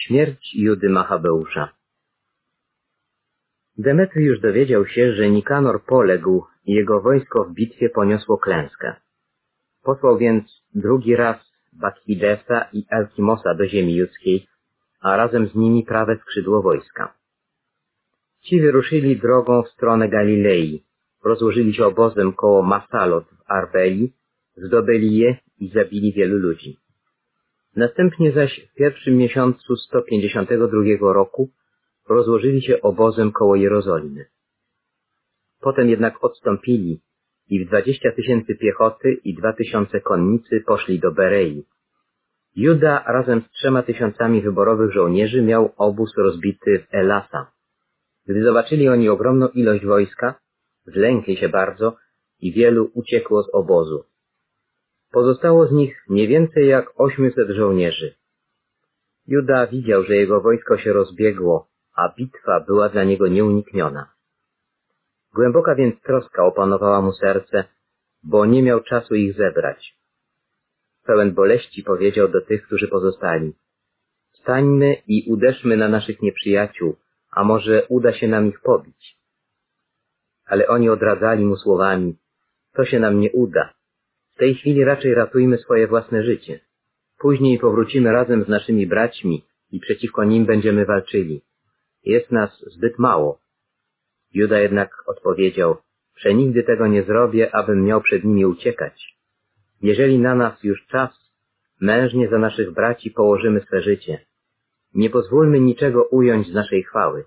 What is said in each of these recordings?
Śmierć Judy Machabeusza. Demetriusz dowiedział się, że Nikanor poległ i jego wojsko w bitwie poniosło klęskę. Posłał więc drugi raz Bakchidesa i Elkimosa do ziemi judzkiej, a razem z nimi prawe skrzydło wojska. Ci wyruszyli drogą w stronę Galilei, rozłożyli się obozem koło Masalot w Arbeli, zdobyli je i zabili wielu ludzi. Następnie zaś w pierwszym miesiącu 152 roku rozłożyli się obozem koło Jerozolimy. Potem jednak odstąpili i w 20 000 piechoty i 2000 konnicy poszli do Berei. Juda razem z 3000 wyborowych żołnierzy miał obóz rozbity w Elasa. Gdy zobaczyli oni ogromną ilość wojska, zlękli się bardzo i wielu uciekło z obozu. Pozostało z nich nie więcej jak 800 żołnierzy. Juda widział, że jego wojsko się rozbiegło, a bitwa była dla niego nieunikniona. Głęboka więc troska opanowała mu serce, bo nie miał czasu ich zebrać. Pełen boleści powiedział do tych, którzy pozostali: „Wstańmy i uderzmy na naszych nieprzyjaciół, a może uda się nam ich pobić”. Ale oni odradzali mu słowami: „To się nam nie uda. W tej chwili raczej ratujmy swoje własne życie. Później powrócimy razem z naszymi braćmi i przeciwko nim będziemy walczyli. Jest nas zbyt mało”. Juda jednak odpowiedział: „Przenigdy tego nie zrobię, abym miał przed nimi uciekać. Jeżeli na nas już czas, mężnie za naszych braci położymy swe życie. Nie pozwólmy niczego ująć z naszej chwały”.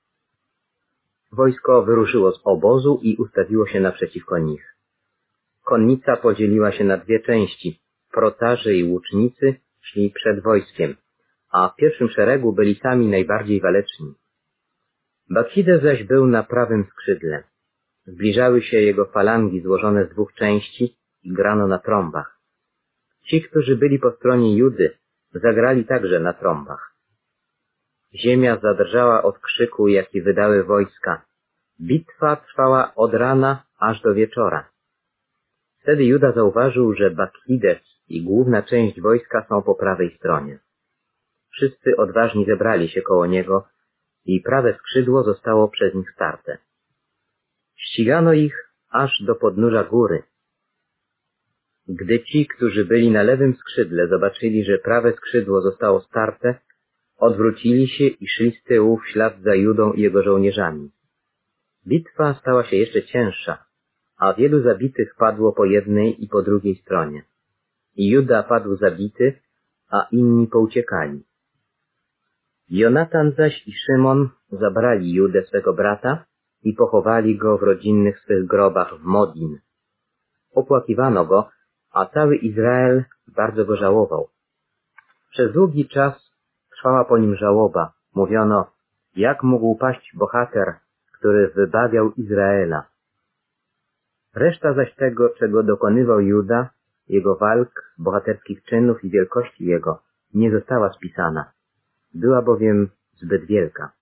Wojsko wyruszyło z obozu i ustawiło się naprzeciwko nich. Konnica podzieliła się na dwie części. Protarze i łucznicy szli przed wojskiem, a w pierwszym szeregu byli sami najbardziej waleczni. Bakchides zaś był na prawym skrzydle. Zbliżały się jego falangi złożone z dwóch części i grano na trąbach. Ci, którzy byli po stronie Judy, zagrali także na trąbach. Ziemia zadrżała od krzyku, jaki wydały wojska. Bitwa trwała od rana aż do wieczora. Wtedy Juda zauważył, że Bakchides i główna część wojska są po prawej stronie. Wszyscy odważni zebrali się koło niego i prawe skrzydło zostało przez nich starte. Ścigano ich aż do podnóża góry. Gdy ci, którzy byli na lewym skrzydle, zobaczyli, że prawe skrzydło zostało starte, odwrócili się i szli z tyłu w ślad za Judą i jego żołnierzami. Bitwa stała się jeszcze cięższa, a wielu zabitych padło po jednej i po drugiej stronie. I Juda padł zabity, a inni pouciekali. Jonatan zaś i Szymon zabrali Judę swego brata i pochowali go w rodzinnych swych grobach w Modin. Opłakiwano go, a cały Izrael bardzo go żałował. Przez długi czas trwała po nim żałoba. Mówiono: „Jak mógł paść bohater, który wybawiał Izraela”. Reszta zaś tego, czego dokonywał Juda, jego walk, bohaterskich czynów i wielkości jego, nie została spisana. Była bowiem zbyt wielka.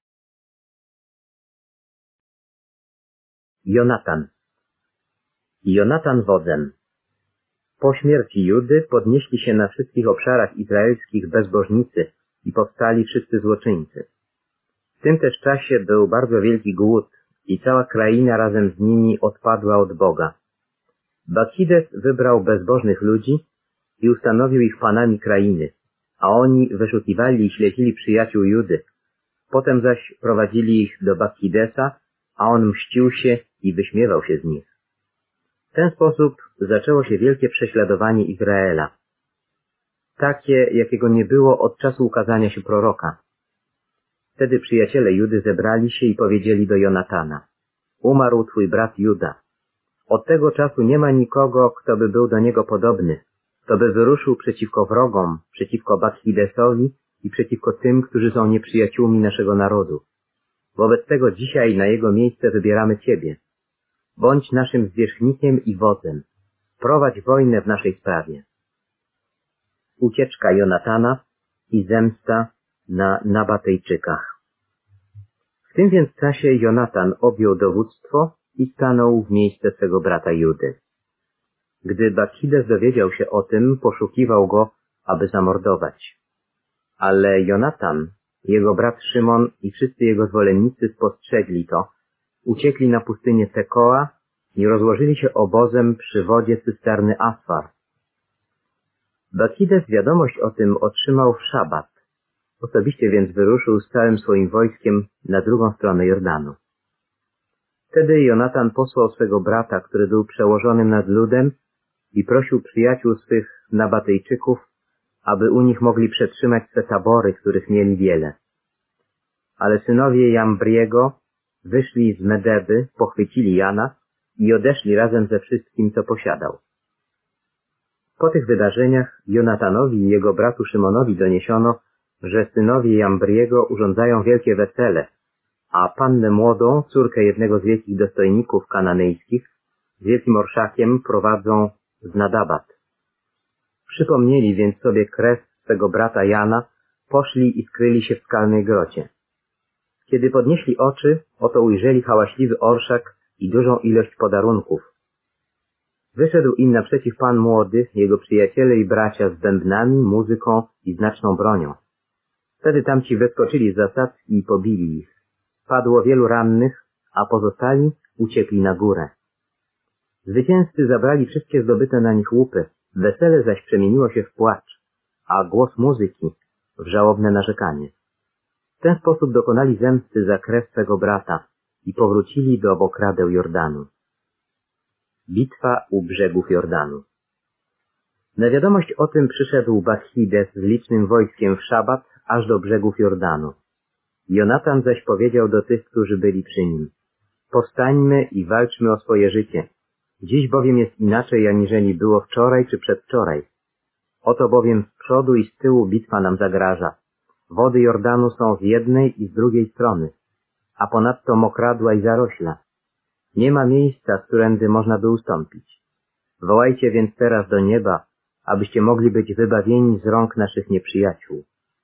Jonatan wodzem. Po śmierci Judy podnieśli się na wszystkich obszarach izraelskich bezbożnicy i powstali wszyscy złoczyńcy. W tym też czasie był bardzo wielki głód i cała kraina razem z nimi odpadła od Boga. Bakchides wybrał bezbożnych ludzi i ustanowił ich panami krainy, a oni wyszukiwali i śledzili przyjaciół Judy. Potem zaś prowadzili ich do Bakchidesa, a on mścił się i wyśmiewał się z nich. W ten sposób zaczęło się wielkie prześladowanie Izraela. Takie, jakiego nie było od czasu ukazania się proroka. Wtedy przyjaciele Judy zebrali się i powiedzieli do Jonatana: „Umarł twój brat Juda. Od tego czasu nie ma nikogo, kto by był do niego podobny, kto by wyruszył przeciwko wrogom, przeciwko Bakchidesowi i przeciwko tym, którzy są nieprzyjaciółmi naszego narodu. Wobec tego dzisiaj na jego miejsce wybieramy ciebie. Bądź naszym zwierzchnikiem i wodzem. Prowadź wojnę w naszej sprawie”. Ucieczka Jonatana i zemsta na Nabatejczykach. W tym więc czasie Jonatan objął dowództwo i stanął w miejsce swego brata Judy. Gdy Bakchides dowiedział się o tym, poszukiwał go, aby zamordować. Ale Jonatan jego brat Szymon i wszyscy jego zwolennicy spostrzegli to, uciekli na pustynię Tekoa i rozłożyli się obozem przy wodzie cysterny Asfar. Bakchides wiadomość o tym otrzymał w szabat. Osobiście więc wyruszył z całym swoim wojskiem na drugą stronę Jordanu. Wtedy Jonatan posłał swego brata, który był przełożonym nad ludem, i prosił przyjaciół swych Nabatejczyków, aby u nich mogli przetrzymać swe tabory, których mieli wiele. Ale synowie Jambriego wyszli z Medeby, pochwycili Jana i odeszli razem ze wszystkim, co posiadał. Po tych wydarzeniach Jonatanowi i jego bratu Szymonowi doniesiono, że synowie Jambriego urządzają wielkie wesele, a pannę młodą, córkę jednego z wielkich dostojników kananejskich, z wielkim orszakiem prowadzą z Nadabat. Przypomnieli więc sobie kres swego brata Jana, poszli i skryli się w skalnej grocie. Kiedy podnieśli oczy, oto ujrzeli hałaśliwy orszak i dużą ilość podarunków. Wyszedł im naprzeciw pan młody, jego przyjaciele i bracia z bębnami, muzyką i znaczną bronią. Wtedy tamci wyskoczyli z zasadzki i pobili ich. Padło wielu rannych, a pozostali uciekli na górę. Zwycięzcy zabrali wszystkie zdobyte na nich łupy, wesele zaś przemieniło się w płacz, a głos muzyki w żałobne narzekanie. W ten sposób dokonali zemsty za krew swego brata i powrócili do obokradeł Jordanu. Bitwa u brzegów Jordanu. Na wiadomość o tym przyszedł Bakchides z licznym wojskiem w szabat aż do brzegów Jordanu. Jonatan zaś powiedział do tych, którzy byli przy nim: powstańmy i walczmy o swoje życie. Dziś bowiem jest inaczej, aniżeli było wczoraj czy przedwczoraj. Oto bowiem z przodu i z tyłu bitwa nam zagraża. Wody Jordanu są z jednej i z drugiej strony, a ponadto mokradła i zarośla. Nie ma miejsca, z którędy można by ustąpić. Wołajcie więc teraz do nieba, abyście mogli być wybawieni z rąk naszych nieprzyjaciół.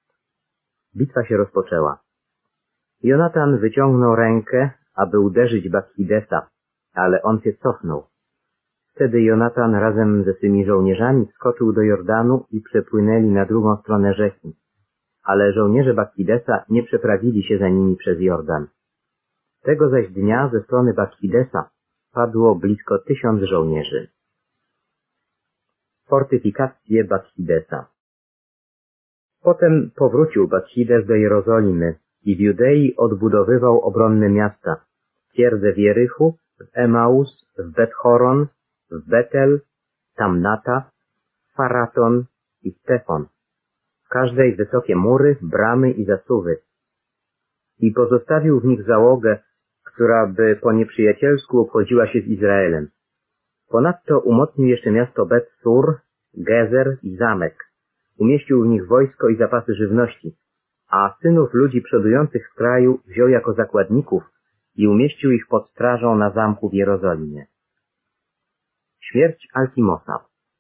Bitwa się rozpoczęła. Jonatan wyciągnął rękę, aby uderzyć Bakchidesa, ale on się cofnął. Wtedy Jonatan razem ze swymi żołnierzami wskoczył do Jordanu i przepłynęli na drugą stronę rzeki. Ale żołnierze Bakchidesa nie przeprawili się za nimi przez Jordan. Tego zaś dnia ze strony Bakchidesa padło blisko 1000 żołnierzy. Fortyfikacje Bakchidesa. Potem powrócił Bakchides do Jerozolimy i w Judei odbudowywał obronne miasta, twierdzę w Jerychu, w Emaus, w Bet-Horon, w Betel, Tamnata, Faraton i Stefon. W każdej wysokie mury, bramy i zasuwy. I pozostawił w nich załogę, która by po nieprzyjacielsku obchodziła się z Izraelem. Ponadto umocnił jeszcze miasto Bet-Sur, Gezer i zamek. Umieścił w nich wojsko i zapasy żywności, a synów ludzi przodujących w kraju wziął jako zakładników i umieścił ich pod strażą na zamku w Jerozolimie. Śmierć Alkimosa.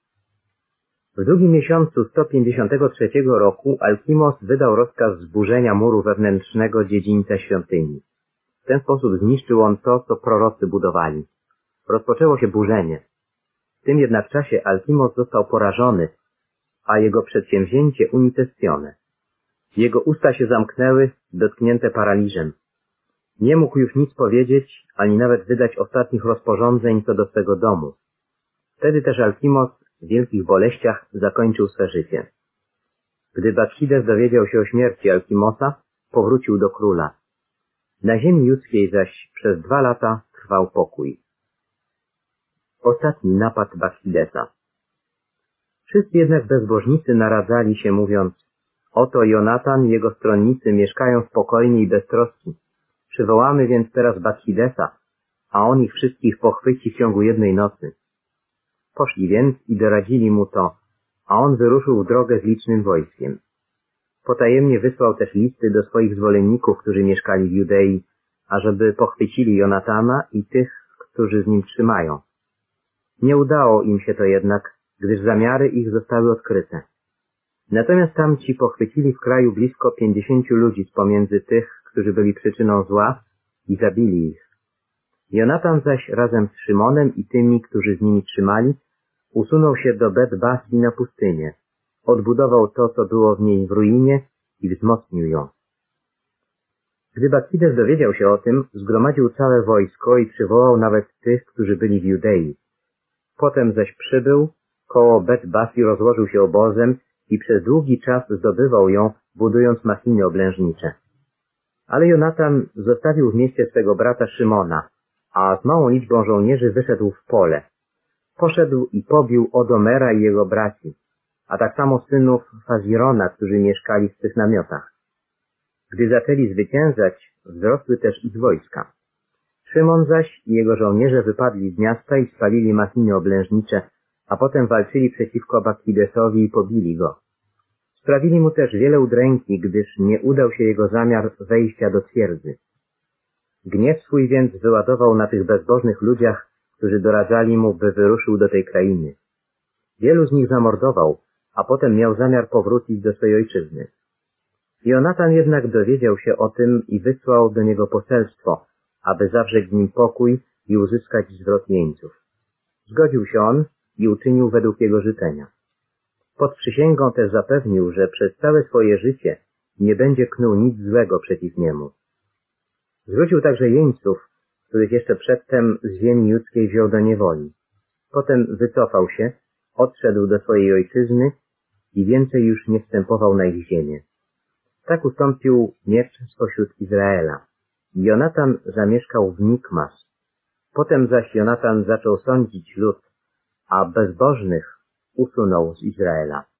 W drugim miesiącu 153 roku Alkimos wydał rozkaz zburzenia muru wewnętrznego dziedzińca świątyni. W ten sposób zniszczył on to, co prorocy budowali. Rozpoczęło się burzenie. W tym jednak czasie Alkimos został porażony, a jego przedsięwzięcie unicestwione. Jego usta się zamknęły, dotknięte paraliżem. Nie mógł już nic powiedzieć, ani nawet wydać ostatnich rozporządzeń co do swego domu. Wtedy też Alkimos w wielkich boleściach zakończył swe życie. Gdy Bakchides dowiedział się o śmierci Alkimosa, powrócił do króla. Na ziemi judzkiej zaś przez 2 lata trwał pokój. Ostatni napad Bakchidesa. Wszyscy jednak bezbożnicy naradzali się, mówiąc: oto Jonatan i jego stronnicy mieszkają spokojnie i bez troski. Przywołamy więc teraz Bakchidesa, a on ich wszystkich pochwyci w ciągu jednej nocy. Poszli więc i doradzili mu to, a on wyruszył w drogę z licznym wojskiem. Potajemnie wysłał też listy do swoich zwolenników, którzy mieszkali w Judei, ażeby pochwycili Jonatana i tych, którzy z nim trzymają. Nie udało im się to jednak, gdyż zamiary ich zostały odkryte. Natomiast tamci pochwycili w kraju blisko 50 ludzi z pomiędzy tych, którzy byli przyczyną zła, i zabili ich. Jonatan zaś razem z Szymonem i tymi, którzy z nimi trzymali, usunął się do Bet-Basi na pustynię. Odbudował to, co było w niej w ruinie, i wzmocnił ją. Gdy Bakchides dowiedział się o tym, zgromadził całe wojsko i przywołał nawet tych, którzy byli w Judei. Potem zaś przybył, koło Bet-Basi rozłożył się obozem i przez długi czas zdobywał ją, budując machiny oblężnicze. Ale Jonatan zostawił w mieście swego brata Szymona, a z małą liczbą żołnierzy wyszedł w pole. Poszedł i pobił Odomera i jego braci, a tak samo synów Fazirona, którzy mieszkali w tych namiotach. Gdy zaczęli zwyciężać, wzrosły też ich wojska. Szymon zaś i jego żołnierze wypadli z miasta i spalili machiny oblężnicze, a potem walczyli przeciwko Bakchidesowi i pobili go. Sprawili mu też wiele udręki, gdyż nie udał się jego zamiar wejścia do twierdzy. Gniew swój więc wyładował na tych bezbożnych ludziach, którzy doradzali mu, by wyruszył do tej krainy. Wielu z nich zamordował, a potem miał zamiar powrócić do swojej ojczyzny. Jonatan jednak dowiedział się o tym i wysłał do niego poselstwo, aby zawrzeć z nim pokój i uzyskać zwrot jeńców. Zgodził się on i uczynił według jego życzenia. Pod przysięgą też zapewnił, że przez całe swoje życie nie będzie knuł nic złego przeciw niemu. Zwrócił także jeńców, których jeszcze przedtem z ziemi judzkiej wziął do niewoli. Potem wycofał się, odszedł do swojej ojczyzny i więcej już nie wstępował na ich ziemię. Tak ustąpił miecz spośród Izraela. Jonatan zamieszkał w Mikmas. Potem zaś Jonatan zaczął sądzić lud, a bezbożnych usunął z Izraela.